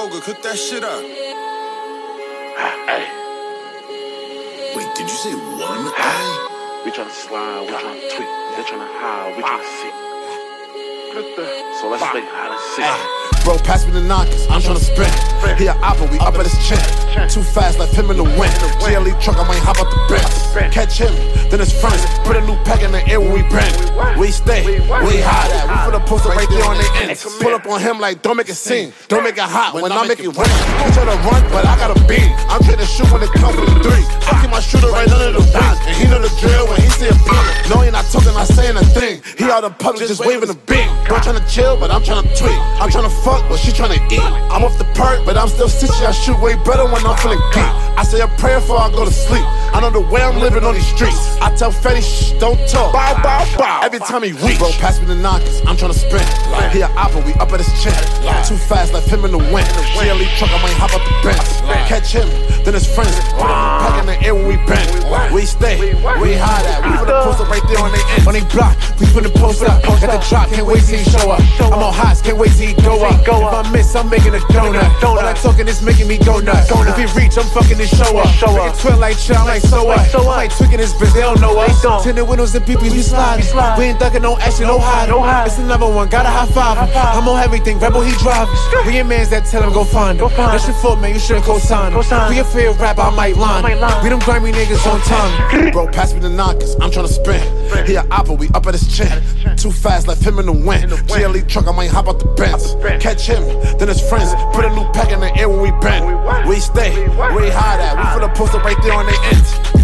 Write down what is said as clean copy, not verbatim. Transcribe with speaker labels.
Speaker 1: Koga, cook that shit up.
Speaker 2: Hey.
Speaker 1: Wait, did you say one?
Speaker 2: We tryna slide, we tryna tweak, they tryna hide, we tryna see. So let's play hide and seek.
Speaker 3: Bro, pass me the knockers, I'm tryna sprint. He a oppa, we up at his chin. Too fast, left him in the wind. GLE truck, I might hop out the bench. Catch him, then his friends. Put a new pack in the air when we bend. We stay, we hide at. We put a poster right there on the ends. Pull up on him like, don't make it sing. Don't make it hot when I make it rain. He try to run, but I got a beam. I'm trying to shoot when it comes from the three. I keep my shooter right under the wings. And he know the drill when he see a beam. No, he not talking, not saying a thing. He out in public just waving a beam. Bro tryna chill, but I'm tryna tweak. I'm tryna fuck, but she tryna eat. I'm off the perk, but I'm still stitchy. I shoot way better when I'm feeling geek. I say a prayer before I go to sleep. I know the way I'm living on these streets. I tell Fetty, shh, don't talk. Bow, bow, bow. Every time he weak. Bro, pass me the knockers, I'm tryna sprint. He a oppa, we up at his chin. Too fast, left him in the wind. GLE truck, I might hop out the bench. Catch him, then his friends. Put a new pack in the air when we bend. We stay, we hide at. We put a poster right there on the end. On they block, we put the post up. At the drop, can't wait till he show up. I'm on hots, can't wait till he go up. If I miss, I'm making a donut. All that talking is making me go nuts. If he reach, I'm fucking his show up. Make it twin like child, like so what? I'm like tweaking his bitch, they don't know us. Tinted windows and people, we sliding. We ain't ducking, no action, no hiding. It's another one, got a high five. I'm on everything, rebel, he driving. We ain't mans that tell him go find him. That's your fault, man, you shouldn't co-sign him. We a fair rapper, I might line. We them grimy niggas on time. Bro, pass me the knockers, I'm tryna sprint. He a oppa, we up at his chin. Too fast, left him in the wind. GLE truck, I might hop out the bench. Catch him, then his friends. Put a new pack in the air when we bend. We stay, we hide at. We put a poster right there on the ends.